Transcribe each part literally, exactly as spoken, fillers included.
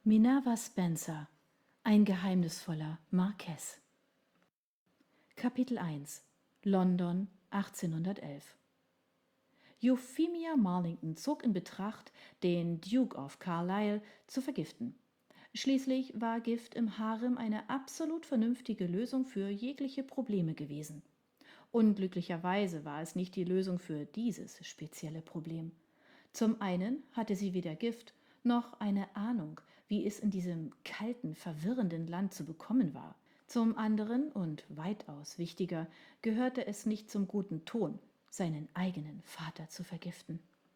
Minerva Spencer, ein geheimnisvoller Marquess. Kapitel eins London achtzehnhundertelf. Euphemia Marlington zog in Betracht, den Duke of Carlisle zu vergiften. Schließlich war Gift im Harem eine absolut vernünftige Lösung für jegliche Probleme gewesen. Unglücklicherweise war es nicht die Lösung für dieses spezielle Problem. Zum einen hatte sie weder Gift noch eine Ahnung, wie es in diesem kalten, verwirrenden Land zu bekommen war. Zum anderen, und weitaus wichtiger, gehörte es nicht zum guten Ton, seinen eigenen Vater zu vergiften.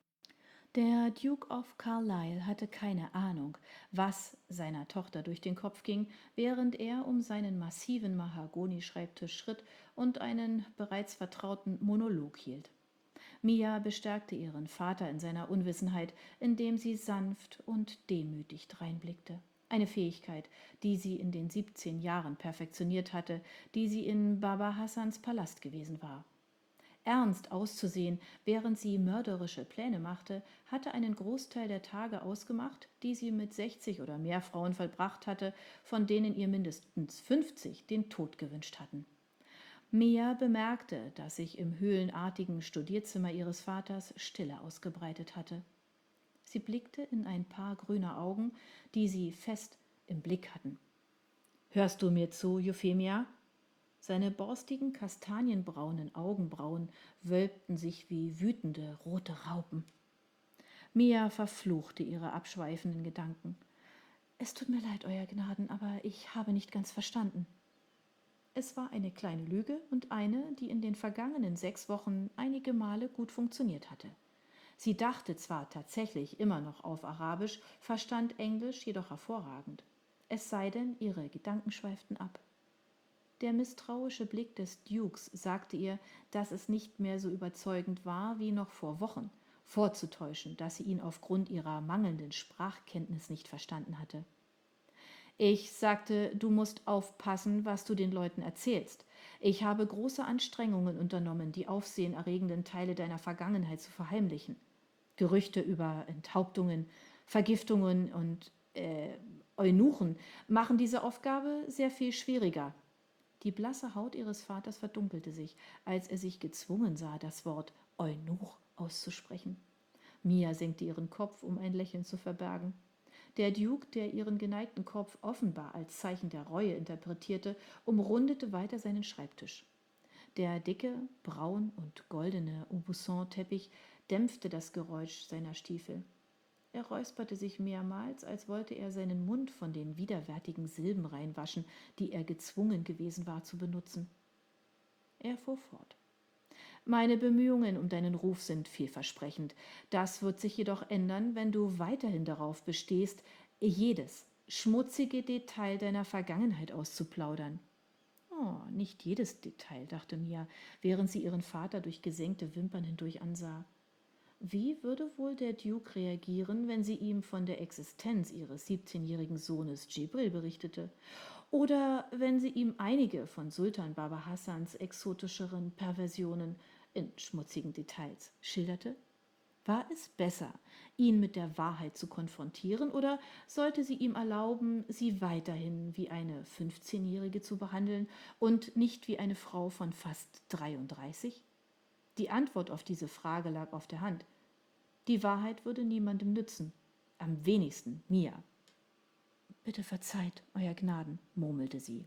Der Duke of Carlisle hatte keine Ahnung, was seiner Tochter durch den Kopf ging, während er um seinen massiven Mahagoni-Schreibtisch schritt und einen bereits vertrauten Monolog hielt. Mia bestärkte ihren Vater in seiner Unwissenheit, indem sie sanft und demütig dreinblickte. Eine Fähigkeit, die sie in den siebzehn Jahren perfektioniert hatte, die sie in Baba Hassans Palast gewesen war. Ernst auszusehen, während sie mörderische Pläne machte, hatte einen Großteil der Tage ausgemacht, die sie mit sechzig oder mehr Frauen vollbracht hatte, von denen ihr mindestens fünfzig den Tod gewünscht hatten. Mia bemerkte, dass sich im höhlenartigen Studierzimmer ihres Vaters Stille ausgebreitet hatte. Sie blickte in ein paar grüne Augen, die sie fest im Blick hatten. »Hörst du mir zu, Euphemia?« Seine borstigen, kastanienbraunen Augenbrauen wölbten sich wie wütende, rote Raupen. Mia verfluchte ihre abschweifenden Gedanken. »Es tut mir leid, Euer Gnaden, aber ich habe nicht ganz verstanden.« Es war eine kleine Lüge und eine, die in den vergangenen sechs Wochen einige Male gut funktioniert hatte. Sie dachte zwar tatsächlich immer noch auf Arabisch, verstand Englisch jedoch hervorragend. Es sei denn, ihre Gedanken schweiften ab. Der misstrauische Blick des Dukes sagte ihr, dass es nicht mehr so überzeugend war wie noch vor Wochen, vorzutäuschen, dass sie ihn aufgrund ihrer mangelnden Sprachkenntnis nicht verstanden hatte. »Ich sagte, du musst aufpassen, was du den Leuten erzählst. Ich habe große Anstrengungen unternommen, die aufsehenerregenden Teile deiner Vergangenheit zu verheimlichen. Gerüchte über Enthauptungen, Vergiftungen und äh, Eunuchen machen diese Aufgabe sehr viel schwieriger.« Die blasse Haut ihres Vaters verdunkelte sich, als er sich gezwungen sah, das Wort Eunuch auszusprechen. Mia senkte ihren Kopf, um ein Lächeln zu verbergen. Der Duke, der ihren geneigten Kopf offenbar als Zeichen der Reue interpretierte, umrundete weiter seinen Schreibtisch. Der dicke, braun und goldene Aubusson-Teppich dämpfte das Geräusch seiner Stiefel. Er räusperte sich mehrmals, als wollte er seinen Mund von den widerwärtigen Silben reinwaschen, die er gezwungen gewesen war zu benutzen. Er fuhr fort. »Meine Bemühungen um deinen Ruf sind vielversprechend. Das wird sich jedoch ändern, wenn du weiterhin darauf bestehst, jedes schmutzige Detail deiner Vergangenheit auszuplaudern.« »Oh, nicht jedes Detail«, dachte Mia, während sie ihren Vater durch gesenkte Wimpern hindurch ansah. Wie würde wohl der Duke reagieren, wenn sie ihm von der Existenz ihres siebzehnjährigen Sohnes Djibril berichtete? Oder wenn sie ihm einige von Sultan Baba Hassans exotischeren Perversionen in schmutzigen Details schilderte? War es besser, ihn mit der Wahrheit zu konfrontieren, oder sollte sie ihm erlauben, sie weiterhin wie eine fünfzehnjährige zu behandeln und nicht wie eine Frau von fast dreiunddreißig? Die Antwort auf diese Frage lag auf der Hand. Die Wahrheit würde niemandem nützen, am wenigsten Mia. »Bitte verzeiht, Euer Gnaden«, murmelte sie.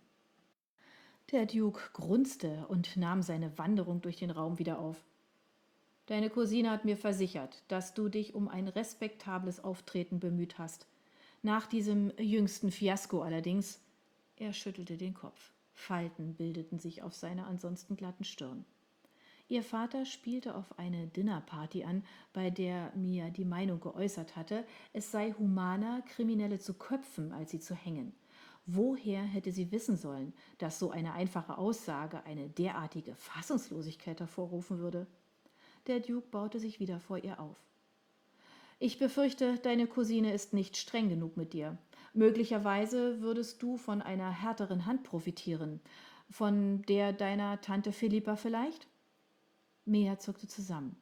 Der Duke grunzte und nahm seine Wanderung durch den Raum wieder auf. »Deine Cousine hat mir versichert, dass du dich um ein respektables Auftreten bemüht hast. Nach diesem jüngsten Fiasko allerdings...« Er schüttelte den Kopf. Falten bildeten sich auf seiner ansonsten glatten Stirn. Ihr Vater spielte auf eine Dinnerparty an, bei der Mia die Meinung geäußert hatte, es sei humaner, Kriminelle zu köpfen, als sie zu hängen. Woher hätte sie wissen sollen, dass so eine einfache Aussage eine derartige Fassungslosigkeit hervorrufen würde? Der Duke baute sich wieder vor ihr auf. »Ich befürchte, deine Cousine ist nicht streng genug mit dir. Möglicherweise würdest du von einer härteren Hand profitieren. Von der deiner Tante Philippa vielleicht?« Mia zuckte zusammen.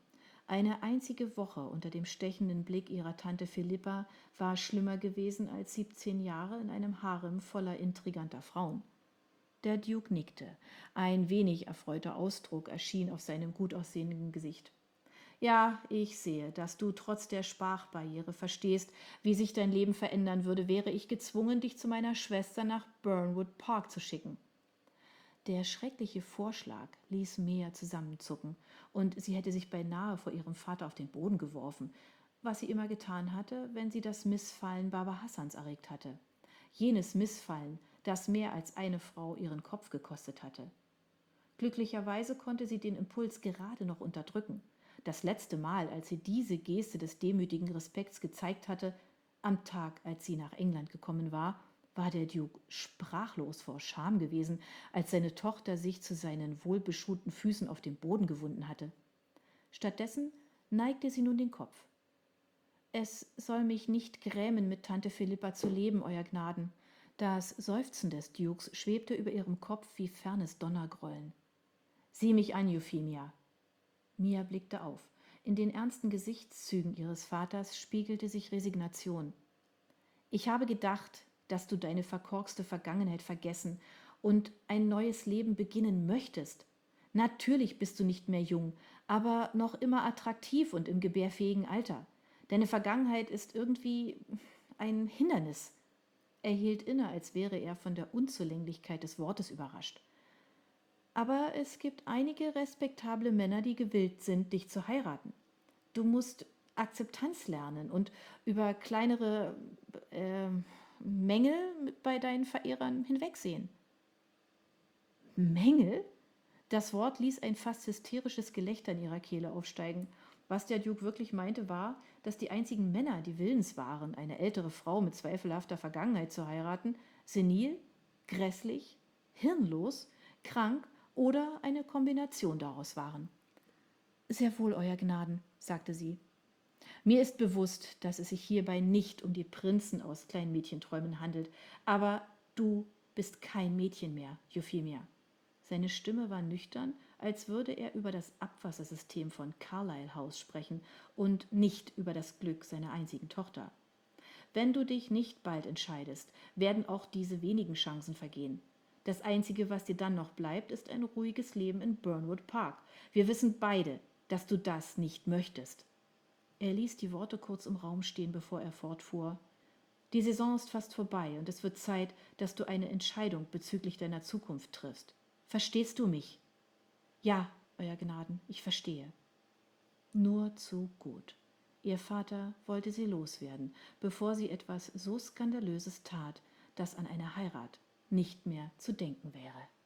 Eine einzige Woche unter dem stechenden Blick ihrer Tante Philippa war schlimmer gewesen als siebzehn Jahre in einem Harem voller intriganter Frauen. Der Duke nickte. Ein wenig erfreuter Ausdruck erschien auf seinem gut aussehenden Gesicht. »Ja, ich sehe, dass du trotz der Sprachbarriere verstehst, wie sich dein Leben verändern würde, wäre ich gezwungen, dich zu meiner Schwester nach Burnwood Park zu schicken.« Der schreckliche Vorschlag ließ Mea zusammenzucken, und sie hätte sich beinahe vor ihrem Vater auf den Boden geworfen, was sie immer getan hatte, wenn sie das Missfallen Baba Hassans erregt hatte. Jenes Missfallen, das mehr als eine Frau ihren Kopf gekostet hatte. Glücklicherweise konnte sie den Impuls gerade noch unterdrücken. Das letzte Mal, als sie diese Geste des demütigen Respekts gezeigt hatte, am Tag, als sie nach England gekommen war, war der Duke sprachlos vor Scham gewesen, als seine Tochter sich zu seinen wohlbeschuhten Füßen auf dem Boden gewunden hatte. Stattdessen neigte sie nun den Kopf. »Es soll mich nicht grämen, mit Tante Philippa zu leben, Euer Gnaden.« Das Seufzen des Dukes schwebte über ihrem Kopf wie fernes Donnergrollen. »Sieh mich an, Euphemia!« Mia blickte auf. In den ernsten Gesichtszügen ihres Vaters spiegelte sich Resignation. »Ich habe gedacht, dass du deine verkorkste Vergangenheit vergessen und ein neues Leben beginnen möchtest. Natürlich bist du nicht mehr jung, aber noch immer attraktiv und im gebärfähigen Alter. Deine Vergangenheit ist irgendwie ein Hindernis.« Er hielt inne, als wäre er von der Unzulänglichkeit des Wortes überrascht. »Aber es gibt einige respektable Männer, die gewillt sind, dich zu heiraten. Du musst Akzeptanz lernen und über kleinere äh, Mängel bei deinen Verehrern hinwegsehen.« »Mängel?« Das Wort ließ ein fast hysterisches Gelächter in ihrer Kehle aufsteigen. Was der Duke wirklich meinte, war, dass die einzigen Männer, die willens waren, eine ältere Frau mit zweifelhafter Vergangenheit zu heiraten, senil, grässlich, hirnlos, krank oder eine Kombination daraus waren. »Sehr wohl, Euer Gnaden«, sagte sie. »Mir ist bewusst, dass es sich hierbei nicht um die Prinzen aus Kleinmädchenträumen handelt, aber du bist kein Mädchen mehr, Euphemia.« Seine Stimme war nüchtern, als würde er über das Abwassersystem von Carlisle House sprechen und nicht über das Glück seiner einzigen Tochter. »Wenn du dich nicht bald entscheidest, werden auch diese wenigen Chancen vergehen. Das Einzige, was dir dann noch bleibt, ist ein ruhiges Leben in Burnwood Park. Wir wissen beide, dass du das nicht möchtest.« Er ließ die Worte kurz im Raum stehen, bevor er fortfuhr. »Die Saison ist fast vorbei und es wird Zeit, dass du eine Entscheidung bezüglich deiner Zukunft triffst. Verstehst du mich?« »Ja, Euer Gnaden, ich verstehe.« Nur zu gut. Ihr Vater wollte sie loswerden, bevor sie etwas so Skandalöses tat, dass an eine Heirat nicht mehr zu denken wäre.